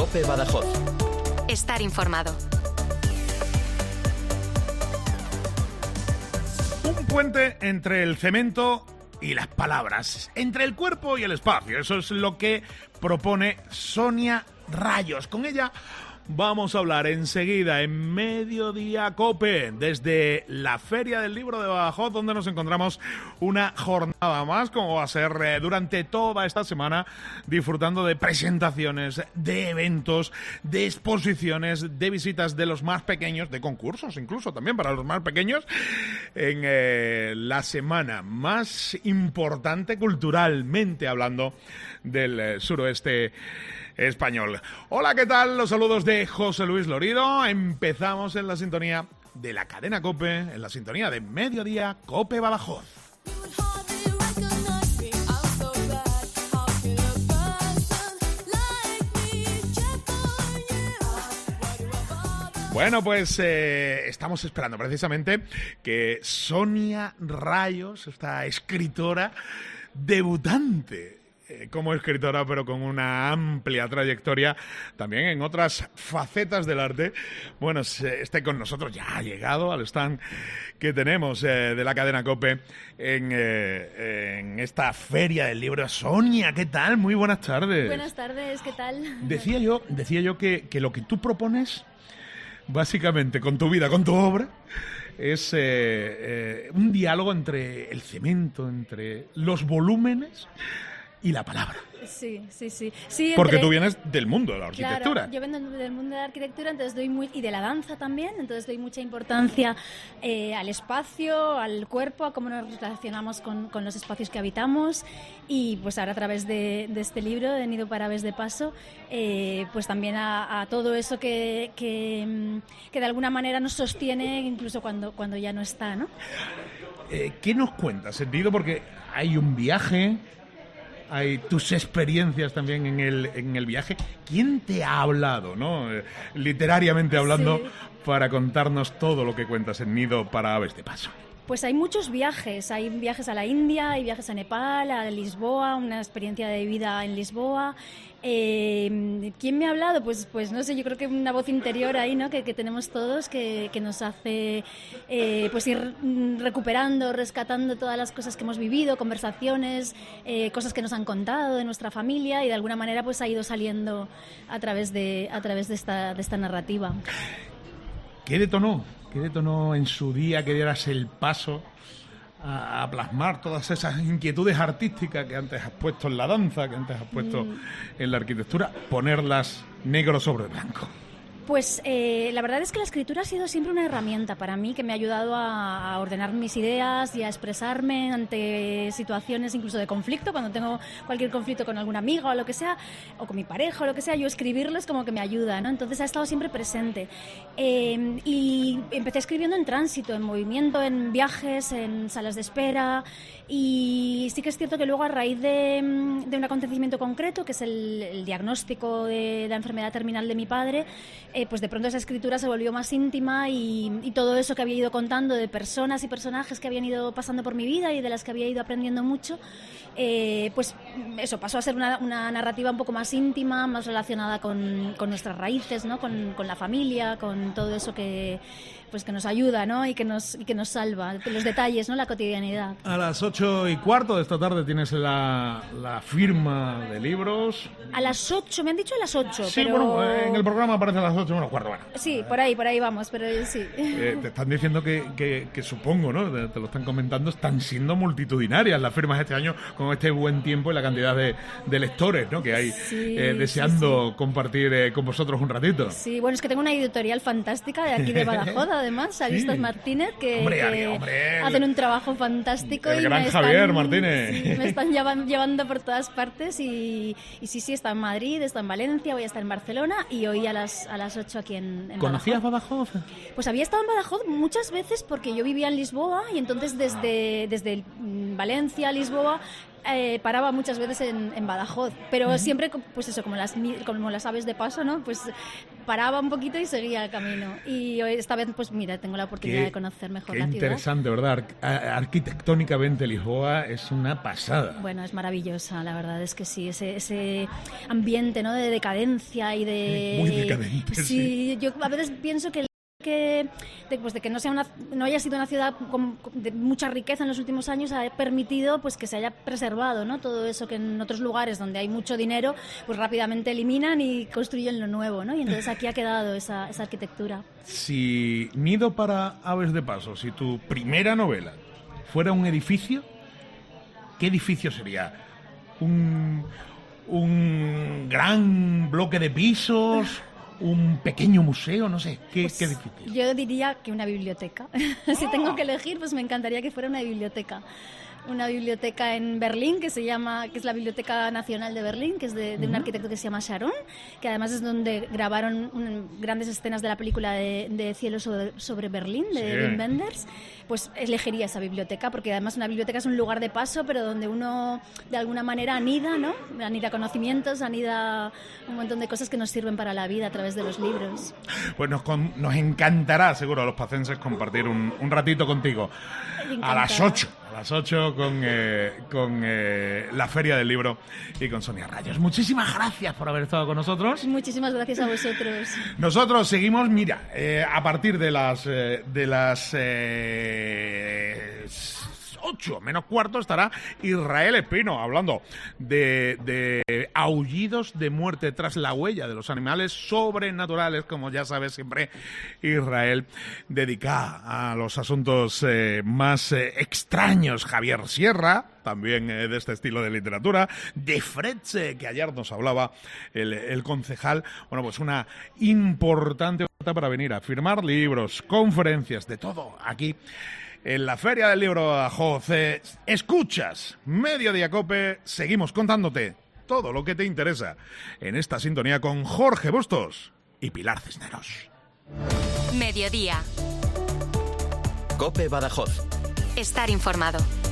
COPE Badajoz. Estar informado. Un puente entre el cemento y las palabras, entre el cuerpo y el espacio. Eso es lo que propone Sonia Rayos. Con ella vamos a hablar enseguida en Mediodía COPE, desde la Feria del Libro de Badajoz, donde nos encontramos una jornada más, como va a ser durante toda esta semana, disfrutando de presentaciones, de eventos, de exposiciones, de visitas de los más pequeños, de concursos incluso también para los más pequeños, en la semana más importante culturalmente hablando del suroeste español. Hola, ¿qué tal? Los saludos de José Luis Lorido. Empezamos en la sintonía de la cadena COPE, en la sintonía de Mediodía COPE Badajoz. Bueno, pues estamos esperando precisamente que Sonia Rayos, esta escritora debutante como escritora, pero con una amplia trayectoria también en otras facetas del arte, bueno, esté con nosotros. Ya ha llegado al stand que tenemos de la cadena COPE en esta Feria del Libro. Sonia, ¿qué tal? Muy buenas tardes. Buenas tardes, ¿qué tal? Decía yo que lo que tú propones, básicamente, con tu vida, con tu obra, es un diálogo entre el cemento, entre los volúmenes y la palabra. Sí. Porque tú vienes del mundo de la arquitectura. Claro, yo vengo del mundo de la arquitectura, entonces y de la danza también, entonces doy mucha importancia al espacio, al cuerpo, a cómo nos relacionamos con los espacios que habitamos, y pues ahora a través de este libro, de Nido para Aves de Paso, pues también a todo eso que de alguna manera nos sostiene incluso cuando ya no está, ¿no? ¿Qué nos cuentas, Nido? Porque hay un viaje, hay tus experiencias también en el viaje. ¿Quién te ha hablado, no? Literariamente hablando, sí, para contarnos todo lo que cuentas en Nido para Aves de Paso? Pues hay muchos viajes. Hay viajes a la India, hay viajes a Nepal, a Lisboa, una experiencia de vida en Lisboa. ¿Quién me ha hablado? Pues no sé, yo creo que una voz interior ahí, ¿no? Que tenemos todos, que nos hace pues ir recuperando, rescatando todas las cosas que hemos vivido, conversaciones, cosas que nos han contado de nuestra familia, y de alguna manera pues ha ido saliendo a través de esta narrativa. ¿Qué detonó en su día que dieras el paso a plasmar todas esas inquietudes artísticas que antes has puesto en la danza, que antes has puesto en la arquitectura, ponerlas negro sobre blanco? Pues la verdad es que la escritura ha sido siempre una herramienta para mí, que me ha ayudado a ordenar mis ideas y a expresarme ante situaciones incluso de conflicto. Cuando tengo cualquier conflicto con alguna amiga o lo que sea, o con mi pareja o lo que sea, yo escribirlo es como que me ayuda, ¿no? Entonces ha estado siempre presente. Y empecé escribiendo en tránsito, en movimiento, en viajes, en salas de espera. Y sí que es cierto que luego, a raíz de un acontecimiento concreto, que es el diagnóstico de la enfermedad terminal de mi padre, pues de pronto esa escritura se volvió más íntima, y todo eso que había ido contando de personas y personajes que habían ido pasando por mi vida y de las que había ido aprendiendo mucho, pues eso pasó a ser una narrativa un poco más íntima, más relacionada con nuestras raíces, ¿no? Con la familia, con todo eso que nos ayuda, ¿no? y que nos salva, los detalles, ¿no? La cotidianidad. A las 8:15 de esta tarde tienes la firma de libros. A las 8, me han dicho a las 8. Sí, pero... bueno, en el programa aparece a las 8:15. Bueno. Sí, por ahí vamos, pero sí. Te están diciendo que supongo, ¿no? Te lo están comentando, están siendo multitudinarias las firmas este año, con este buen tiempo y la cantidad de lectores, ¿no? Que hay deseando compartir con vosotros un ratito. Sí, bueno, es que tengo una editorial fantástica de aquí de Badajoz, además, Aristas Martínez, que hacen un trabajo fantástico. El gran Javier Martínez. Sí, me están llevando por todas partes, y sí, está en Madrid, está en Valencia, voy a estar en Barcelona, y hoy a las 8 aquí en ¿Conocías Badajoz? Pues había estado en Badajoz muchas veces, porque yo vivía en Lisboa, y entonces desde Valencia a Lisboa paraba muchas veces en Badajoz, pero siempre, pues eso, como las aves de paso, ¿no? Pues paraba un poquito y seguía el camino. Y esta vez, pues mira, tengo la oportunidad de conocer mejor la ciudad. Qué interesante, ¿verdad? Arquitectónicamente Lisboa es una pasada. Bueno, es maravillosa, la verdad es que sí, ese ambiente, ¿no? De decadencia y de... Muy decadente, sí. Yo a veces pienso que de que no haya sido una ciudad de mucha riqueza en los últimos años ha permitido pues que se haya preservado, ¿no? Todo eso que en otros lugares donde hay mucho dinero pues rápidamente eliminan y construyen lo nuevo, ¿no? Y entonces aquí ha quedado esa arquitectura. Si Nido para aves de paso, si tu primera novela fuera un edificio, ¿qué edificio sería? ¿Un gran bloque de pisos? ¿Un pequeño museo? No sé, ¿qué edificio? Yo diría que una biblioteca. Si tengo que elegir, pues me encantaría que fuera una biblioteca. Una biblioteca en Berlín que es la Biblioteca Nacional de Berlín, que es de un arquitecto que se llama Sharon, que además es donde grabaron grandes escenas de la película de Cielo sobre Berlín, de Wim Wenders. Pues elegiría esa biblioteca, porque además una biblioteca es un lugar de paso, pero donde uno de alguna manera anida, ¿no? Anida conocimientos, anida un montón de cosas que nos sirven para la vida a través de los libros. Pues nos encantará, seguro, a los pacenses compartir un ratito contigo. A las 8 con la Feria del Libro y con Sonia Rayos. Muchísimas gracias por haber estado con nosotros. Muchísimas gracias a vosotros. Nosotros seguimos, mira, a partir de las 8 menos cuarto estará Israel Espino hablando de aullidos de muerte tras la huella de los animales sobrenaturales, como ya sabes, siempre Israel dedica a los asuntos más extraños. Javier Sierra, también de este estilo de literatura, de Fretze, que ayer nos hablaba el concejal. Bueno, pues una importante oferta para venir a firmar libros, conferencias, de todo aquí en la Feria del Libro de Badajoz. Escuchas Mediodía Cope, seguimos contándote todo lo que te interesa en esta sintonía con Jorge Bustos y Pilar Cisneros. Mediodía. Cope Badajoz. Estar informado.